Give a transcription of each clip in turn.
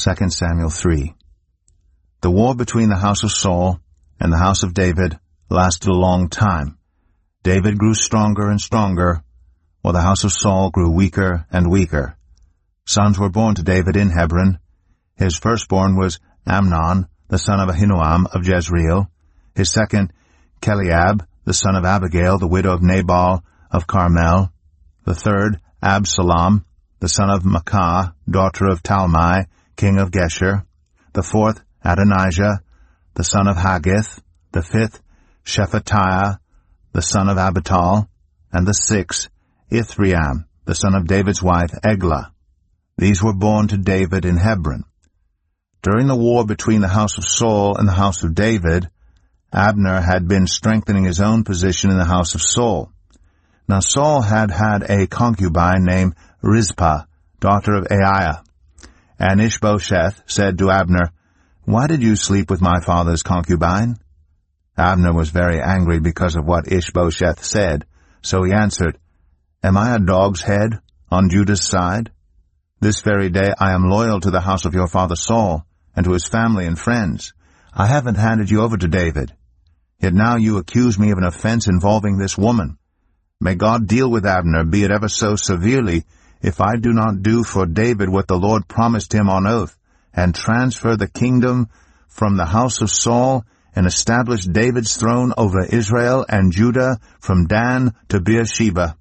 2 Samuel 3. The war between the house of Saul and the house of David lasted a long time. David grew stronger and stronger, while the house of Saul grew weaker and weaker. Sons were born to David in Hebron. His firstborn was Amnon, the son of Ahinoam of Jezreel. His second, Cheliab, the son of Abigail, the widow of Nabal of Carmel. The third, Absalom, the son of Maacah, daughter of Talmai, king of Geshur. The fourth, Adonijah, the son of Haggith. The fifth, Shephatiah, the son of Abital. And the sixth, Ithream, the son of David's wife, Eglah. These were born to David in Hebron. During the war between the house of Saul and the house of David, Abner had been strengthening his own position in the house of Saul. Now Saul had a concubine named Rizpah, daughter of Aiah. And Ishbosheth said to Abner, "Why did you sleep with my father's concubine?" Abner was very angry because of what Ishbosheth said, so he answered, "Am I a dog's head on Judah's side? This very day I am loyal to the house of your father Saul, and to his family and friends. I haven't handed you over to David. Yet now you accuse me of an offense involving this woman. May God deal with Abner, be it ever so severely, if I do not do for David what the Lord promised him on oath, and transfer the kingdom from the house of Saul, and establish David's throne over Israel and Judah from Dan to Beersheba."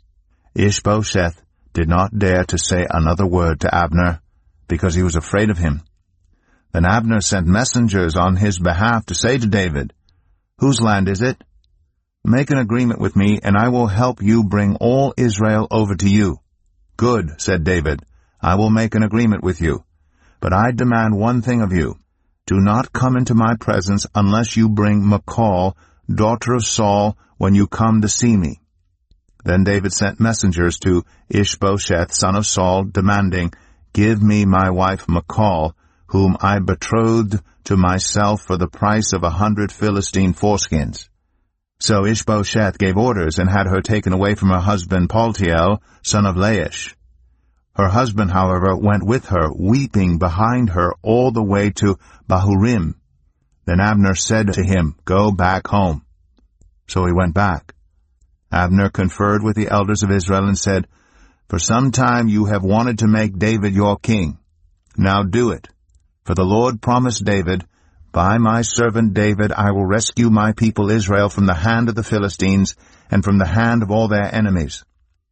Ishbosheth did not dare to say another word to Abner, because he was afraid of him. Then Abner sent messengers on his behalf to say to David, "Whose land is it? Make an agreement with me, and I will help you bring all Israel over to you." "Good," said David, "I will make an agreement with you. But I demand one thing of you. Do not come into my presence unless you bring Michal, daughter of Saul, when you come to see me." Then David sent messengers to Ishbosheth, son of Saul, demanding, "Give me my wife Michal, whom I betrothed to myself for the price of 100 Philistine foreskins." So Ishbosheth gave orders and had her taken away from her husband Paltiel, son of Laish. Her husband, however, went with her, weeping behind her all the way to Bahurim. Then Abner said to him, "Go back home." So he went back. Abner conferred with the elders of Israel and said, "For some time you have wanted to make David your king. Now do it. For the Lord promised David, 'By my servant David I will rescue my people Israel from the hand of the Philistines and from the hand of all their enemies.'"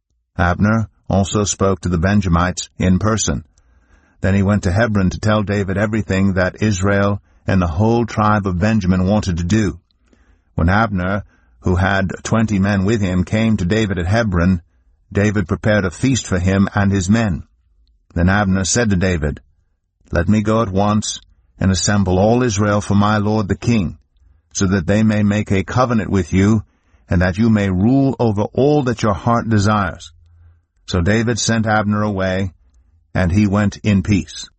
Abner also spoke to the Benjamites in person. Then he went to Hebron to tell David everything that Israel and the whole tribe of Benjamin wanted to do. When Abner, who had 20 men with him, came to David at Hebron, David prepared a feast for him and his men. Then Abner said to David, "Let me go at once and assemble all Israel for my lord the king, so that they may make a covenant with you, and that you may rule over all that your heart desires." So David sent Abner away, and he went in peace.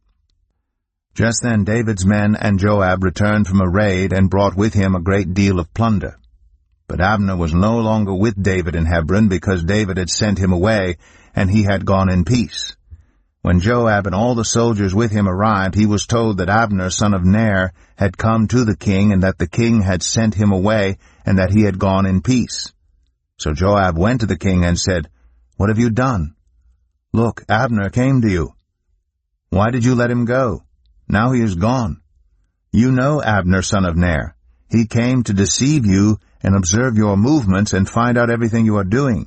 Just then David's men and Joab returned from a raid and brought with him a great deal of plunder. But Abner was no longer with David in Hebron, because David had sent him away, and he had gone in peace. When Joab and all the soldiers with him arrived, he was told that Abner, son of Ner, had come to the king, and that the king had sent him away, and that he had gone in peace. So Joab went to the king and said, "What have you done? Look, Abner came to you. Why did you let him go? Now he is gone. You know Abner, son of Ner. He came to deceive you and observe your movements and find out everything you are doing."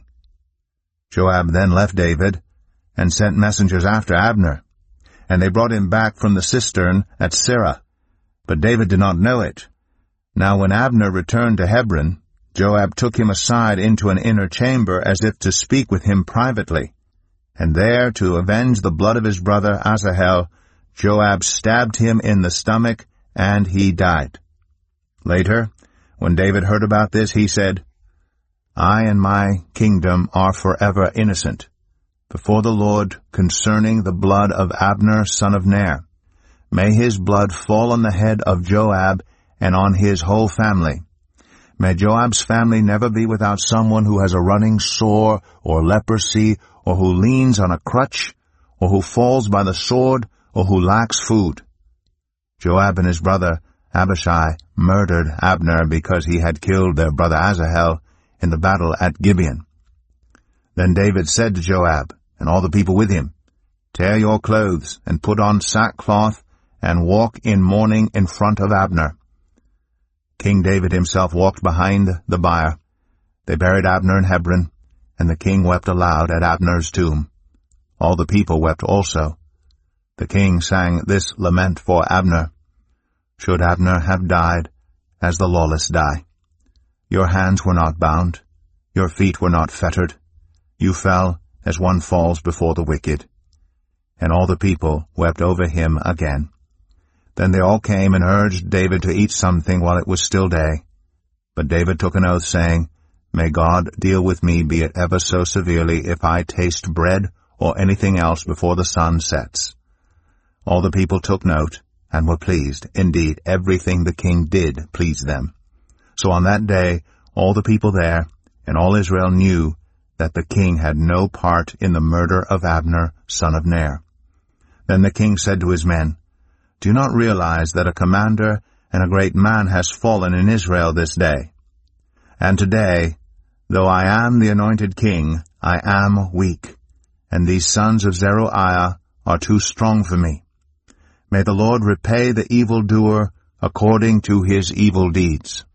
Joab then left David and sent messengers after Abner, and they brought him back from the cistern at Sirah. But David did not know it. Now when Abner returned to Hebron, Joab took him aside into an inner chamber as if to speak with him privately. And there, to avenge the blood of his brother Asahel, Joab stabbed him in the stomach, and he died. Later, when David heard about this, he said, "I and my kingdom are forever innocent before the Lord concerning the blood of Abner, son of Ner. May his blood fall on the head of Joab and on his whole family. May Joab's family never be without someone who has a running sore or leprosy, or who leans on a crutch, or who falls by the sword, or who lacks food. Joab and his brother Abishai murdered Abner because he had killed their brother Asahel in the battle at Gibeon. Then David said to Joab and all the people with him, Tear your clothes and put on sackcloth and walk in mourning in front of Abner. King David himself walked behind the bier. They buried Abner in Hebron, and the king wept aloud at Abner's tomb. All the people wept also. The king sang this lament for Abner. Should Abner have died as the lawless die? Your hands were not bound, your feet were not fettered. You fell as one falls before the wicked. And all the people wept over him again. Then they all came and urged David to eat something while it was still day. But David took an oath, saying, May God deal with me, be it ever so severely, if I taste bread or anything else before the sun sets. All the people took note and were pleased. Indeed, everything the king did pleased them. So on that day all the people there and all Israel knew that the king had no part in the murder of Abner, son of Ner. Then the king said to his men, Do you not realize that a commander and a great man has fallen in Israel this day? And today, though I am the anointed king, I am weak, and these sons of Zeruiah are too strong for me. May the Lord repay the evildoer according to his evil deeds.